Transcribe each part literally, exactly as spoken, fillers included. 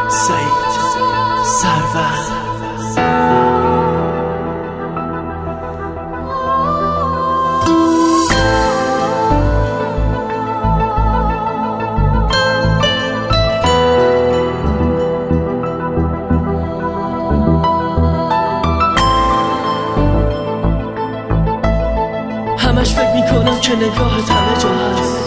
سعید سرور. همش فکر میکنم که نگاهت همه جا هست.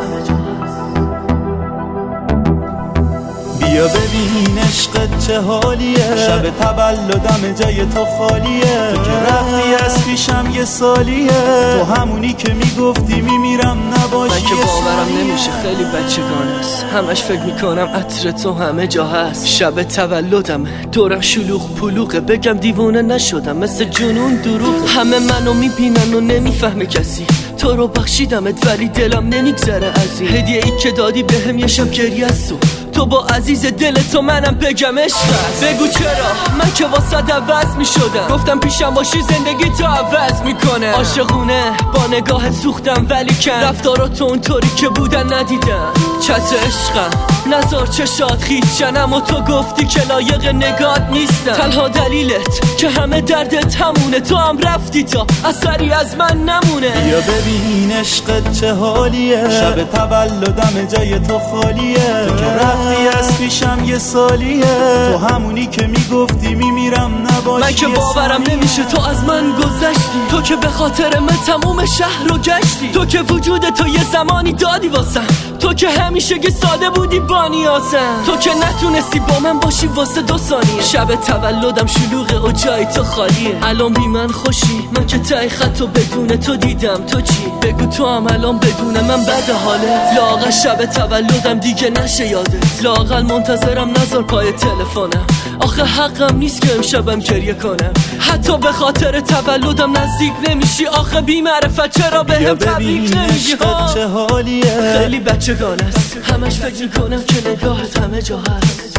بیا ببین عشقت چه حالیه، شب تولدم جای تو خالیه. تو که رفتی از پیشم یه سالیه، تو همونی که میگفتی میمیرم نباشی. من که باورم نمیشه خیلی بچگانه است. همش فکر میکنم عطر تو همه جا هست. شب تولدم دورم شلوغ پلوغه، بگم دیوانه نشدم مثل جنون دروغه. همه منو میبینن و نمیفهمه کسی، تو رو بخشیدمت ولی دلم نمیگذره از این هدیه ای که دادی بهم. یه شب گریه است تو تو با عزیز دل تو منم بگم عشق است. بگو چرا من که واسه عوض می شدم، گفتم پیشم باشی زندگی تو عوض میکنه. عاشقونه با نگاهت سوختم ولی کن رفتاراتو اونطوری که بودن ندیدم. چتر عشقم نزار چشات خیز شنم و تو گفتی که لایق نگات نیستم. تنها دلیلت که همه دردت همونه، تو هم رفتی تا اثری از من نمونه. بیا ببین عشقت چه حالیه، شب تولدم جای تو خالیه. تو که رفتی از پیشم یه سالیه، تو همونی که میگفتی میمیرم نباشی. من که باورم نمیشه تو از من گذشتی، تو که به خاطر من تموم شهر رو گشتی. تو که وجود تو یه زمانی دادی واسم، تو که همیشه گه ساده بودی با نیازم. تو که نتونستی با من باشی واسه دو ثانیه. شب تولدم شلوغه و جای تو خالیه. الان بی من خوشی؟ من که تای خطو بدون تو دیدم. تو چی؟ بگو تو هم الان بدون من بد حالت. لااقل شب تولدم دیگه نشه یادت، لااقل منتظرم نذار پای تلفنم. آخه حقم نیست که امشبم گریه کنم، حتی به خاطر تولدم نزدیک نمیشی. آخه بی معرفت چرا بهم تبریک نمیگی؟ چه حالیه، خیلی بچگانه است. همش فکر میکنم که نگاهت همه جا هست.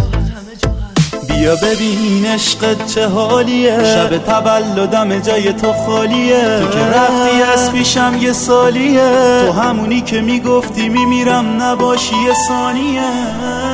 بیا ببین عشقت چه حالیه، شب تولدم جای تو خالیه. تو که رفتی از پیشم یه سالیه، تو همونی که میگفتی میمیرم نباشی یه ثانیه.